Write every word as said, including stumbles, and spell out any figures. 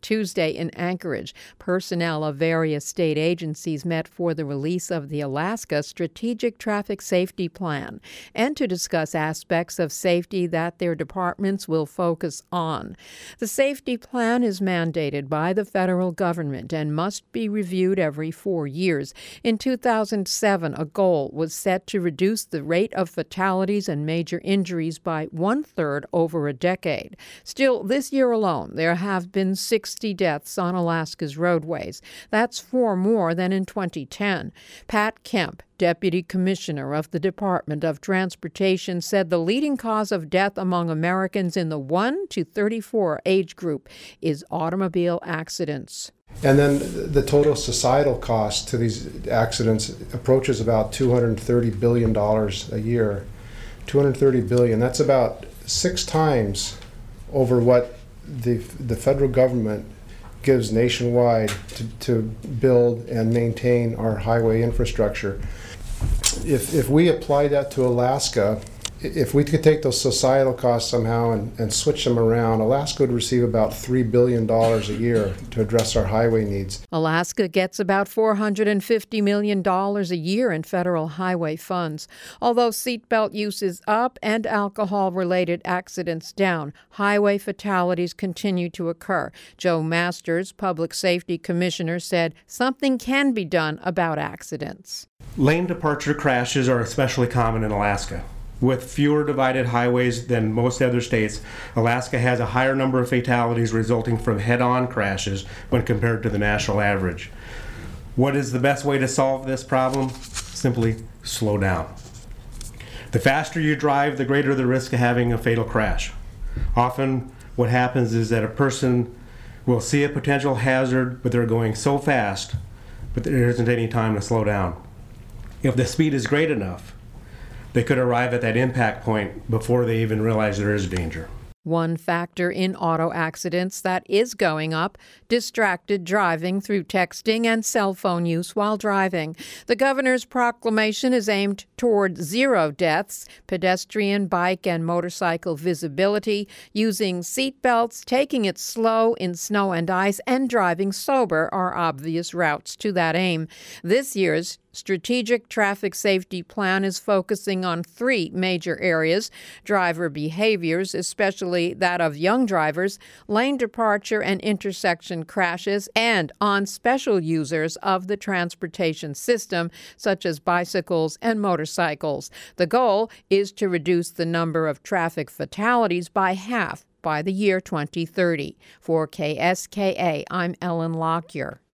Tuesday in Anchorage. Personnel of various state agencies met for the release of the Alaska Strategic Traffic Safety Plan and to discuss aspects of safety that their departments will focus on. The safety plan is mandated by the federal government and must be reviewed every four years. In two thousand seven, a goal was set to reduce the rate of fatalities and major injuries by one-third over a decade. Still, this year alone, there have been sixty deaths on Alaska's roadways. That's four more than in twenty ten. Pat Kemp, Deputy Commissioner of the Department of Transportation, said the leading cause of death among Americans in the one to thirty-four age group is automobile accidents. And then the total societal cost to these accidents approaches about two hundred thirty billion dollars a year. two hundred thirty billion dollars, that's about six times over what the the federal government gives nationwide to, to build and maintain our highway infrastructure. If if we apply that to Alaska, if we could take those societal costs somehow and, and switch them around, Alaska would receive about three billion dollars a year to address our highway needs. Alaska gets about four hundred fifty million dollars a year in federal highway funds. Although seatbelt use is up and alcohol-related accidents down, highway fatalities continue to occur. Joe Masters, Public Safety Commissioner, said something can be done about accidents. Lane departure crashes are especially common in Alaska. With fewer divided highways than most other states, Alaska has a higher number of fatalities resulting from head-on crashes when compared to the national average. What is the best way to solve this problem? Simply slow down. The faster you drive, the greater the risk of having a fatal crash. Often what happens is that a person will see a potential hazard, but they're going so fast, but there isn't any time to slow down. If the speed is great enough, they could arrive at that impact point before they even realize there is danger. One factor in auto accidents that is going up, distracted driving through texting and cell phone use while driving. The governor's proclamation is aimed toward zero deaths, pedestrian, bike, and motorcycle visibility, using seat belts, taking it slow in snow and ice, and driving sober are obvious routes to that aim. This year's Strategic Traffic Safety Plan is focusing on three major areas: driver behaviors, especially that of young drivers, lane departure and intersection crashes, and on special users of the transportation system, such as bicycles and motorcycles. The goal is to reduce the number of traffic fatalities by half by the year twenty thirty. For K S K A, I'm Ellen Lockyer.